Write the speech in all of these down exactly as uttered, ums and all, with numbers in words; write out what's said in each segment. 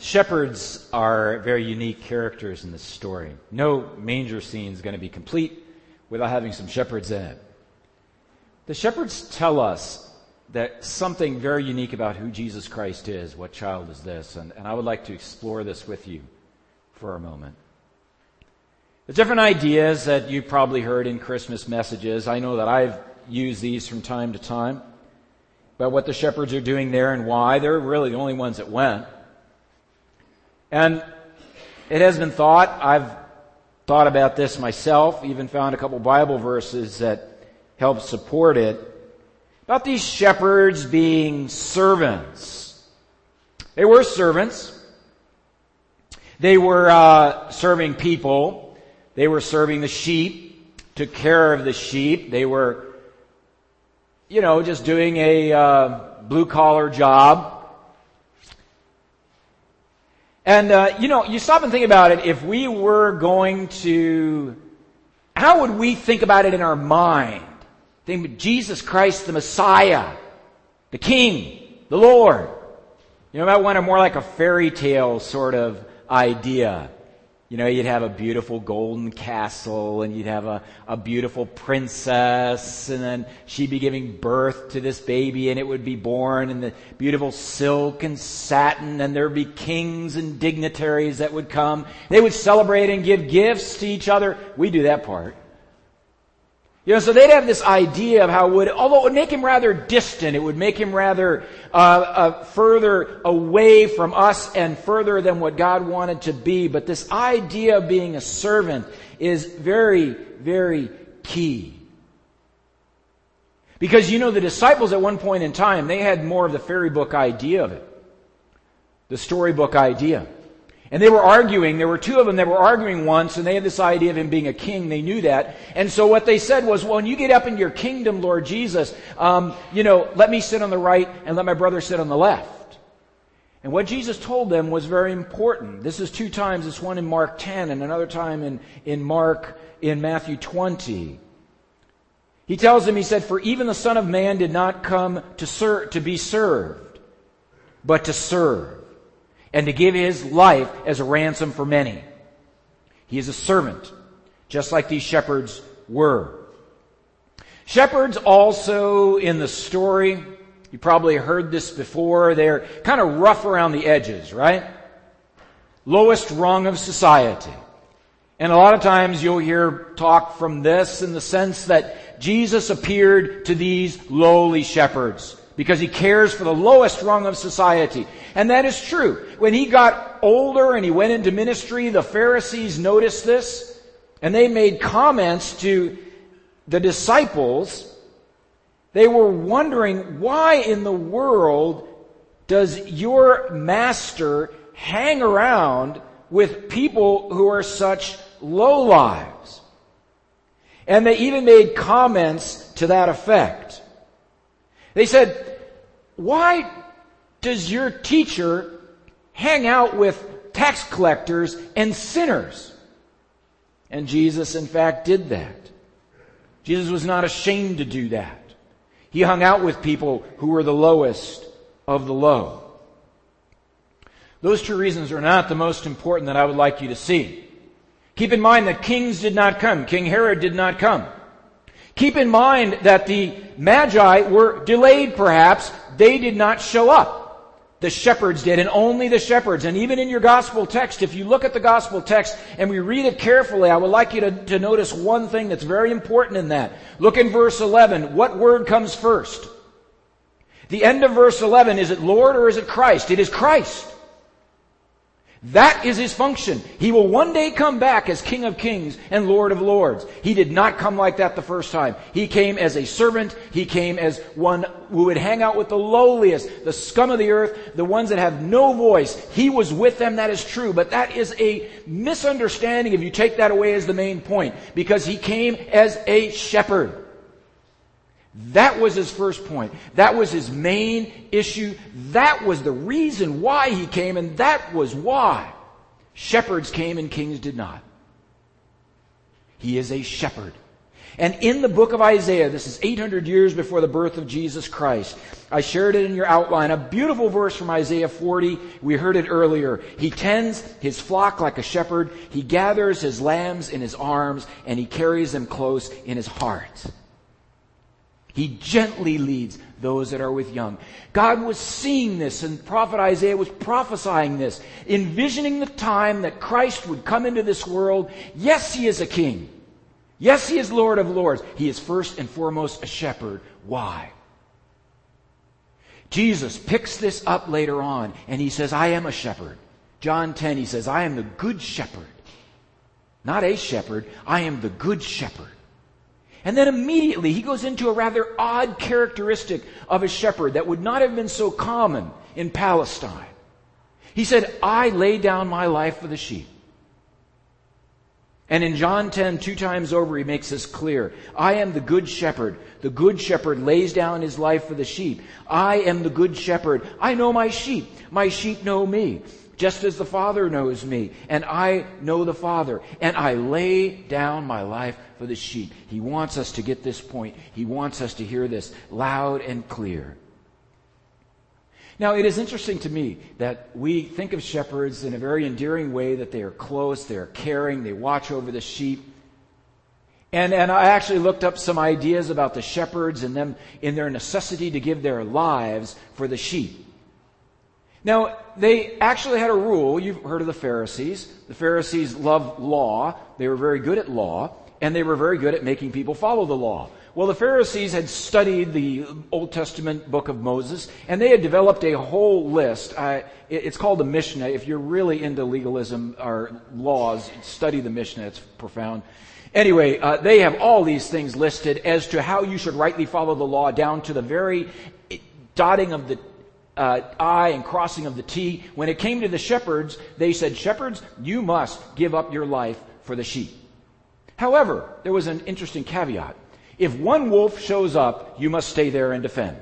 Shepherds are very unique characters in this story. No manger scene is going to be complete without having some shepherds in it. The shepherds tell us that something very unique about who Jesus Christ is. What child is this? And, and I would like to explore this with you for a moment. There's different ideas that you've probably heard in Christmas messages. I know that I've used these from time to time about what the shepherds are doing there and why. They're really the only ones that went. And it has been thought, I've thought about this myself, even found a couple Bible verses that help support it, about these shepherds being servants. They were servants. They were uh, serving people. They were serving the sheep, took care of the sheep. They were, you know, just doing a uh, blue-collar job. And, uh, you know, you stop and think about it. If we were going to, how would we think about it in our mind? Think of Jesus Christ, the Messiah, the King, the Lord. You know, that one more like a fairy tale sort of idea. You know, you'd have a beautiful golden castle, and you'd have a, a beautiful princess, and then she'd be giving birth to this baby, and it would be born in the beautiful silk and satin, and there'd be kings and dignitaries that would come. They would celebrate and give gifts to each other. We do that part. You know, so they'd have this idea of how it would, although it would make him rather distant, it would make him rather uh, uh, further away from us and further than what God wanted to be. But this idea of being a servant is very, very key. Because, you know, the disciples at one point in time, they had more of the fairy book idea of it. The storybook idea. And they were arguing, there were two of them that were arguing once, and they had this idea of him being a king. They knew that. And so what they said was, well, when you get up into your kingdom, Lord Jesus, um, you know, let me sit on the right and let my brother sit on the left. And what Jesus told them was very important. This is two times. This one in Mark ten and another time in, in Mark, in Matthew twenty. He tells them, he said, for even the Son of Man did not come to ser- to be served, but to serve, and to give his life as a ransom for many. He is a servant, just like these shepherds were. Shepherds also in the story, you probably heard this before, they're kind of rough around the edges, right? Lowest rung of society. And a lot of times you'll hear talk from this in the sense that Jesus appeared to these lowly shepherds because he cares for the lowest rung of society. And that is true. When he got older and he went into ministry, the Pharisees noticed this, and they made comments to the disciples. They were wondering, why in the world does your master hang around with people who are such lowlives? And they even made comments to that effect. They said, why does your teacher hang out with tax collectors and sinners? And Jesus, in fact, did that. Jesus was not ashamed to do that. He hung out with people who were the lowest of the low. Those two reasons are not the most important that I would like you to see. Keep in mind that kings did not come. King Herod did not come. Keep in mind that the Magi were delayed perhaps. They did not show up. The shepherds did, and only the shepherds. And even in your gospel text, if you look at the gospel text and we read it carefully, I would like you to, to notice one thing that's very important in that. Look in verse eleven. What word comes first? The end of verse eleven, is it Lord or is it Christ? It is Christ. That is his function. He will one day come back as King of Kings and Lord of Lords. He did not come like that the first time. He came as a servant. He came as one who would hang out with the lowliest, the scum of the earth, the ones that have no voice. He was with them, that is true. But that is a misunderstanding if you take that away as the main point. Because he came as a shepherd. That was his first point. That was his main issue. That was the reason why he came, and that was why shepherds came and kings did not. He is a shepherd. And in the book of Isaiah, this is eight hundred years before the birth of Jesus Christ, I shared it in your outline, a beautiful verse from Isaiah forty. We heard it earlier. He tends his flock like a shepherd. He gathers his lambs in his arms, and he carries them close in his heart. He gently leads those that are with young. God was seeing this, and prophet Isaiah was prophesying this, envisioning the time that Christ would come into this world. Yes, he is a king. Yes, he is Lord of Lords. He is first and foremost a shepherd. Why? Jesus picks this up later on, and he says, I am a shepherd. John ten, he says, I am the good shepherd. Not a shepherd, I am the good shepherd. And then immediately he goes into a rather odd characteristic of a shepherd that would not have been so common in Palestine. He said, I lay down my life for the sheep. And in John ten, two times over, he makes this clear. I am the good shepherd. The good shepherd lays down his life for the sheep. I am the good shepherd. I know my sheep. My sheep know me, just as the Father knows me, and I know the Father. And I lay down my life for the sheep. He wants us to get this point. He wants us to hear this loud and clear. Now, it is interesting to me that we think of shepherds in a very endearing way, that they are close, they are caring, they watch over the sheep. And, and I actually looked up some ideas about the shepherds and them in their necessity to give their lives for the sheep. Now, they actually had a rule. You've heard of the Pharisees. The Pharisees loved law. They were very good at law, and they were very good at making people follow the law. Well, the Pharisees had studied the Old Testament book of Moses, and they had developed a whole list. Uh, it's called the Mishnah. If you're really into legalism or laws, study the Mishnah. It's profound. Anyway, uh, they have all these things listed as to how you should rightly follow the law, down to the very dotting of the uh, I and crossing of the T. When it came to the shepherds, they said, shepherds, you must give up your life for the sheep. However, there was an interesting caveat. If one wolf shows up, you must stay there and defend.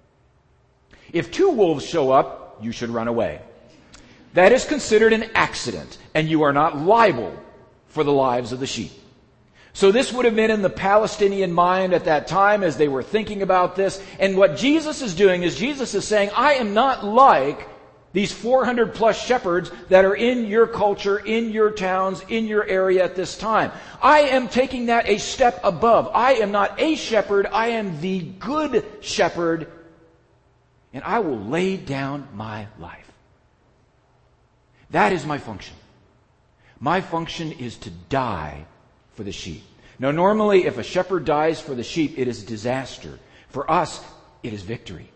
If two wolves show up, you should run away. That is considered an accident, and you are not liable for the lives of the sheep. So this would have been in the Palestinian mind at that time as they were thinking about this. And what Jesus is doing is Jesus is saying, I am not like these four hundred plus shepherds that are in your culture, in your towns, in your area at this time. I am taking that a step above. I am not a shepherd. I am the good shepherd. And I will lay down my life. That is my function. My function is to die for the sheep. Now, normally, if a shepherd dies for the sheep, it is disaster. For us, it is victory.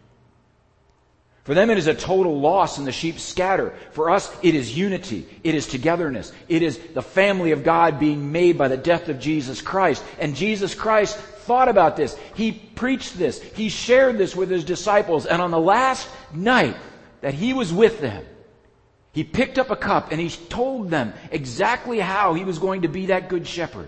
For them, it is a total loss and the sheep scatter. For us, it is unity. It is togetherness. It is the family of God being made by the death of Jesus Christ. And Jesus Christ thought about this. He preached this. He shared this with his disciples. And on the last night that he was with them, he picked up a cup and he told them exactly how he was going to be that good shepherd.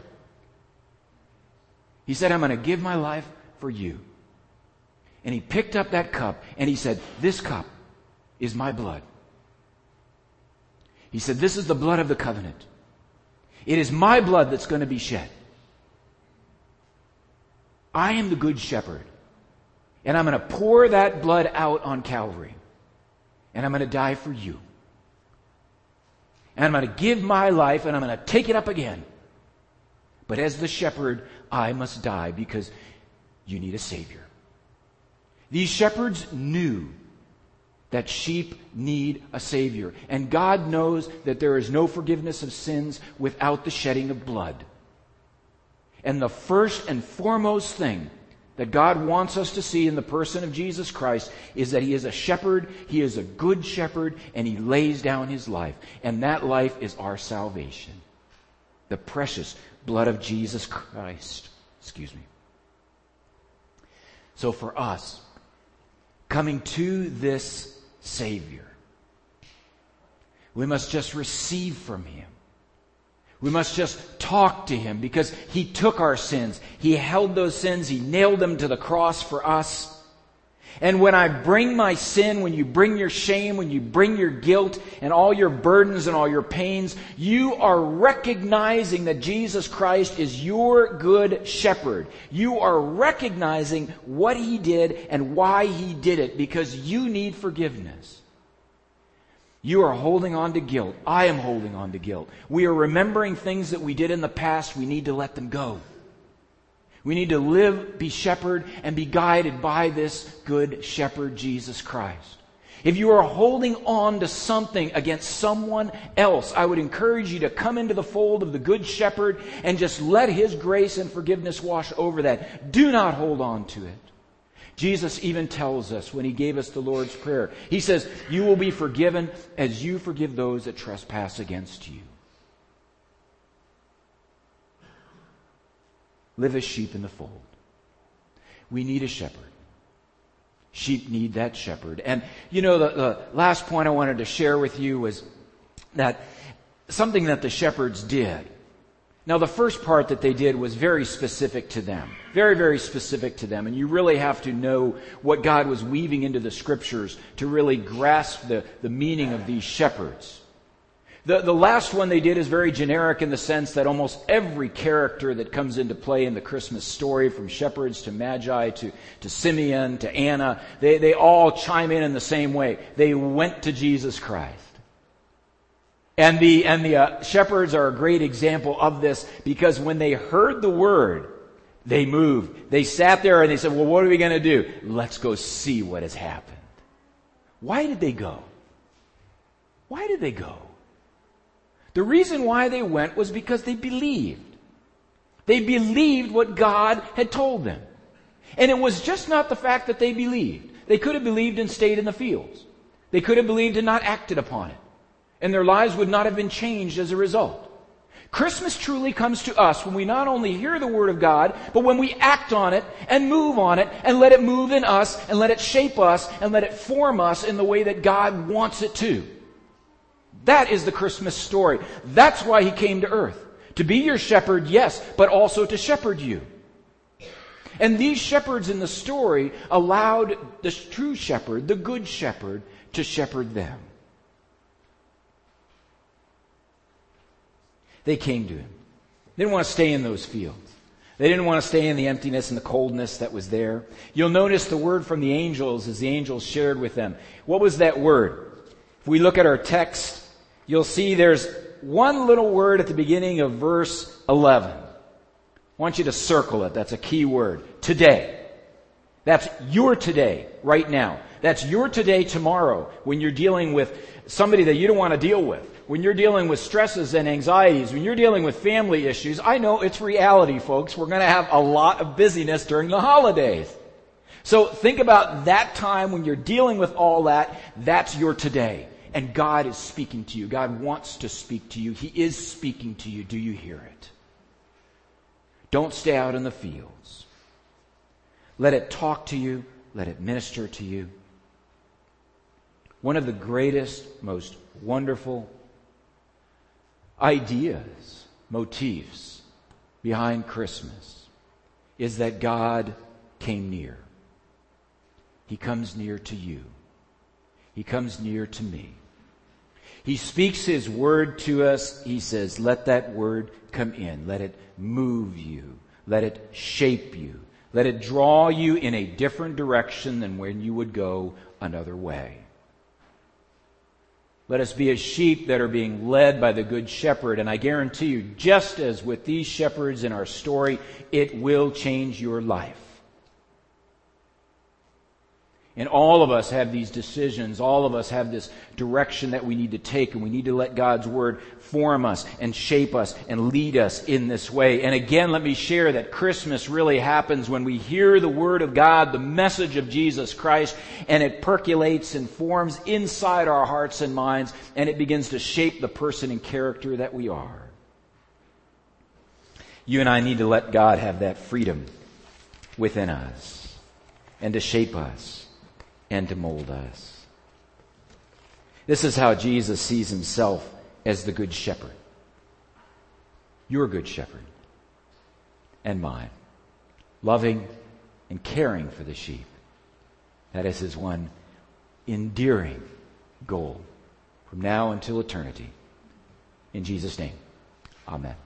He said, I'm going to give my life for you. And he picked up that cup and he said, this cup is my blood. He said, this is the blood of the covenant. It is my blood that's going to be shed. I am the good shepherd. And I'm going to pour that blood out on Calvary. And I'm going to die for you. And I'm going to give my life and I'm going to take it up again. But as the shepherd, I must die because you need a Savior. These shepherds knew that sheep need a Savior. And God knows that there is no forgiveness of sins without the shedding of blood. And the first and foremost thing that God wants us to see in the person of Jesus Christ is that He is a shepherd, He is a good shepherd, and He lays down His life. And that life is our salvation. The precious blood of Jesus Christ. Excuse me. So for us, coming to this Savior, we must just receive from Him. We must just talk to Him because He took our sins. He held those sins. He nailed them to the cross for us. And when I bring my sin, when you bring your shame, when you bring your guilt and all your burdens and all your pains, you are recognizing that Jesus Christ is your good shepherd. You are recognizing what he did and why he did it, because you need forgiveness. You are holding on to guilt. I am holding on to guilt. We are remembering things that we did in the past. We need to let them go. We need to live, be shepherd, and be guided by this good shepherd, Jesus Christ. If you are holding on to something against someone else, I would encourage you to come into the fold of the good shepherd and just let his grace and forgiveness wash over that. Do not hold on to it. Jesus even tells us when he gave us the Lord's Prayer, he says, you will be forgiven as you forgive those that trespass against you. Live as sheep in the fold. We need a shepherd. Sheep need that shepherd. And you know, the, the last point I wanted to share with you was that something that the shepherds did. Now, the first part that they did was very specific to them. Very, very specific to them. And you really have to know what God was weaving into the Scriptures to really grasp the, the meaning of these shepherds. The, the last one they did is very generic in the sense that almost every character that comes into play in the Christmas story, from shepherds to Magi to, to Simeon to Anna, they, they all chime in in the same way. They went to Jesus Christ. And the, and the uh, shepherds are a great example of this, because when they heard the word, they moved. They sat there and they said, well, what are we going to do? Let's go see what has happened. Why did they go? Why did they go? The reason why they went was because they believed. They believed what God had told them. And it was just not the fact that they believed. They could have believed and stayed in the fields. They could have believed and not acted upon it. And their lives would not have been changed as a result. Christmas truly comes to us when we not only hear the Word of God, but when we act on it and move on it and let it move in us and let it shape us and let it form us in the way that God wants it to. That is the Christmas story. That's why he came to earth. To be your shepherd, yes, but also to shepherd you. And these shepherds in the story allowed the true shepherd, the good shepherd, to shepherd them. They came to him. They didn't want to stay in those fields. They didn't want to stay in the emptiness and the coldness that was there. You'll notice the word from the angels as the angels shared with them. What was that word? If we look at our text, you'll see there's one little word at the beginning of verse eleven. I want you to circle it. That's a key word. Today. That's your today, right now. That's your today tomorrow when you're dealing with somebody that you don't want to deal with. When you're dealing with stresses and anxieties, when you're dealing with family issues. I know it's reality, folks. We're going to have a lot of busyness during the holidays. So think about that time when you're dealing with all that. That's your today. And God is speaking to you. God wants to speak to you. He is speaking to you. Do you hear it? Don't stay out in the fields. Let it talk to you. Let it minister to you. One of the greatest, most wonderful ideas, motifs behind Christmas is that God came near. He comes near to you. He comes near to me. He speaks His word to us. He says, let that word come in. Let it move you. Let it shape you. Let it draw you in a different direction than when you would go another way. Let us be as sheep that are being led by the Good Shepherd. And I guarantee you, just as with these shepherds in our story, it will change your life. And all of us have these decisions. All of us have this direction that we need to take. And we need to let God's Word form us and shape us and lead us in this way. And again, let me share that Christmas really happens when we hear the Word of God, the message of Jesus Christ, and it percolates and forms inside our hearts and minds, and it begins to shape the person and character that we are. You and I need to let God have that freedom within us and to shape us and to mold us. This is how Jesus sees himself as the Good Shepherd. Your Good Shepherd and mine. Loving and caring for the sheep. That is his one endearing goal from now until eternity. In Jesus' name, amen.